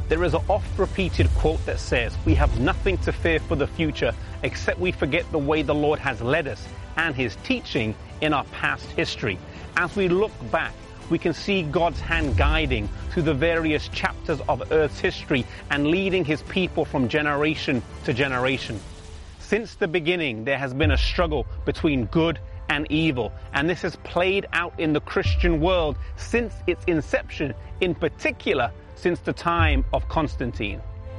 There is an oft-repeated quote that says, "We have nothing to fear for the future except we forget the way the Lord has led us and His teaching in our past history." As we look back, we can see God's hand guiding through the various chapters of Earth's history and leading His people from generation to generation. Since the beginning, there has been a struggle between good and evil, and this has played out in the Christian world since its inception, in particular since the time of Constantine.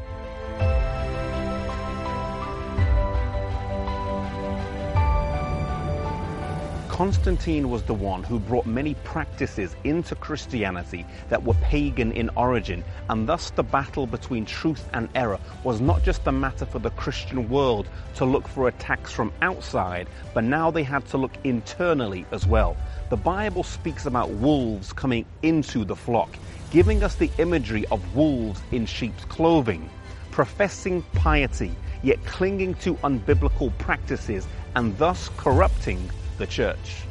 Constantine was the one who brought many practices into Christianity that were pagan in origin, and thus the battle between truth and error was not just a matter for the Christian world to look for attacks from outside, but now they had to look internally as well. The Bible speaks about wolves coming into the flock, giving us the imagery of wolves in sheep's clothing, professing piety, yet clinging to unbiblical practices and thus corrupting the church.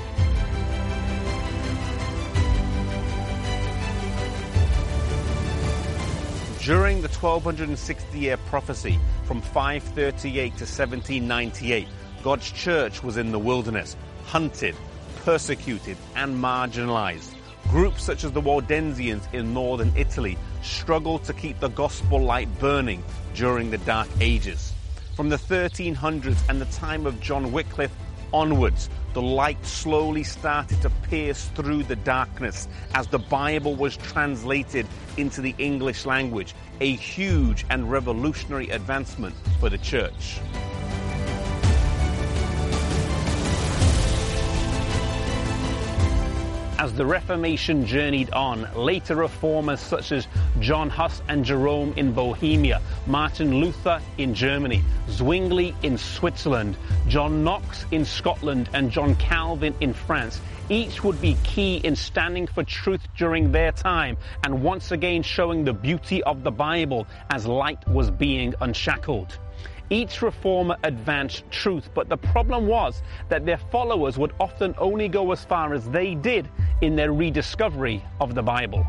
During the 1260-year prophecy from 538 to 1798, God's church was in the wilderness, hunted, persecuted, and marginalized. Groups such as the Waldensians in northern Italy struggled to keep the gospel light burning during the Dark Ages. From the 1300s and the time of John Wycliffe onwards, the light slowly started to pierce through the darkness as the Bible was translated into the English language, a huge and revolutionary advancement for the church. As the Reformation journeyed on, later reformers such as John Huss and Jerome in Bohemia, Martin Luther in Germany, Zwingli in Switzerland, John Knox in Scotland, and John Calvin in France, each would be key in standing for truth during their time and once again showing the beauty of the Bible as light was being unshackled. Each reformer advanced truth, but the problem was that their followers would often only go as far as they did in their rediscovery of the Bible.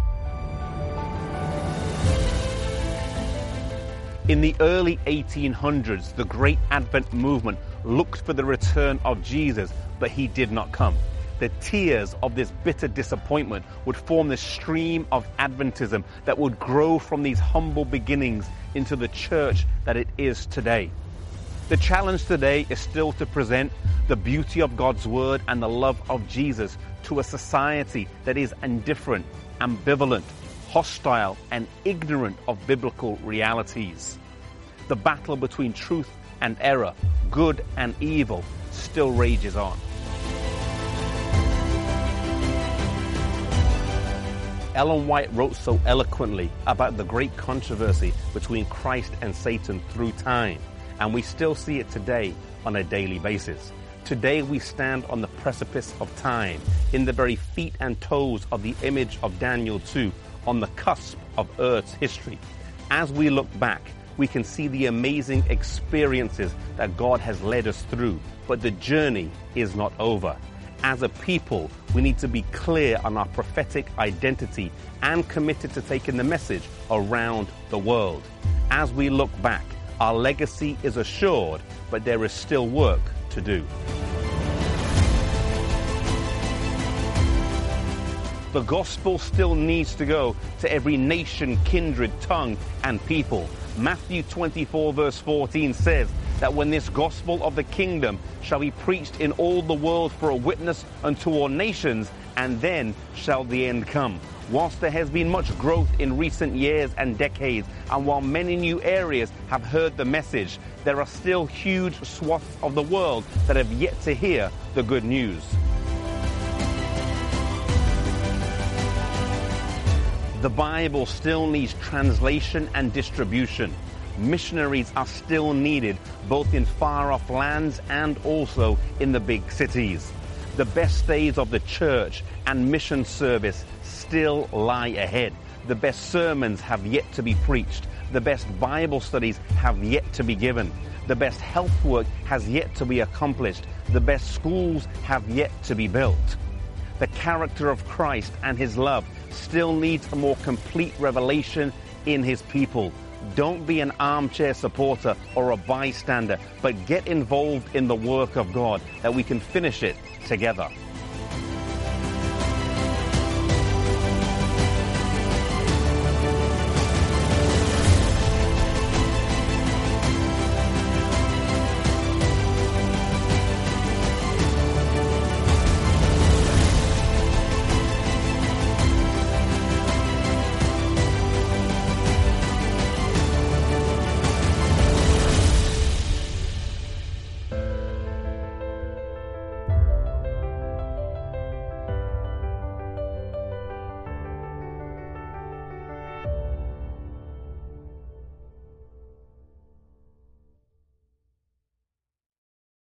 In the early 1800s, the Great Advent movement looked for the return of Jesus, but He did not come. The tears of this bitter disappointment would form the stream of Adventism that would grow from these humble beginnings into the church that it is today. The challenge today is still to present the beauty of God's Word and the love of Jesus to a society that is indifferent, ambivalent, hostile, and ignorant of biblical realities. The battle between truth and error, good and evil, still rages on. Ellen White wrote so eloquently about the great controversy between Christ and Satan through time, and we still see it today on a daily basis. Today we stand on the precipice of time, in the very feet and toes of the image of Daniel 2, on the cusp of Earth's history. As we look back, we can see the amazing experiences that God has led us through, but the journey is not over. As a people, we need to be clear on our prophetic identity and committed to taking the message around the world. As we look back, our legacy is assured, but there is still work to do. The gospel still needs to go to every nation, kindred, tongue, and people. Matthew 24 verse 14 says that when this gospel of the kingdom shall be preached in all the world for a witness unto all nations, and then shall the end come. Whilst there has been much growth in recent years and decades, and while many new areas have heard the message, there are still huge swaths of the world that have yet to hear the good news. The Bible still needs translation and distribution. Missionaries are still needed, both in far-off lands and also in the big cities. The best days of the church and mission service still lie ahead. The best sermons have yet to be preached. The best Bible studies have yet to be given. The best health work has yet to be accomplished. The best schools have yet to be built. The character of Christ and His love still needs a more complete revelation in his people. Don't be an armchair supporter or a bystander, but get involved in the work of God, that we can finish it together.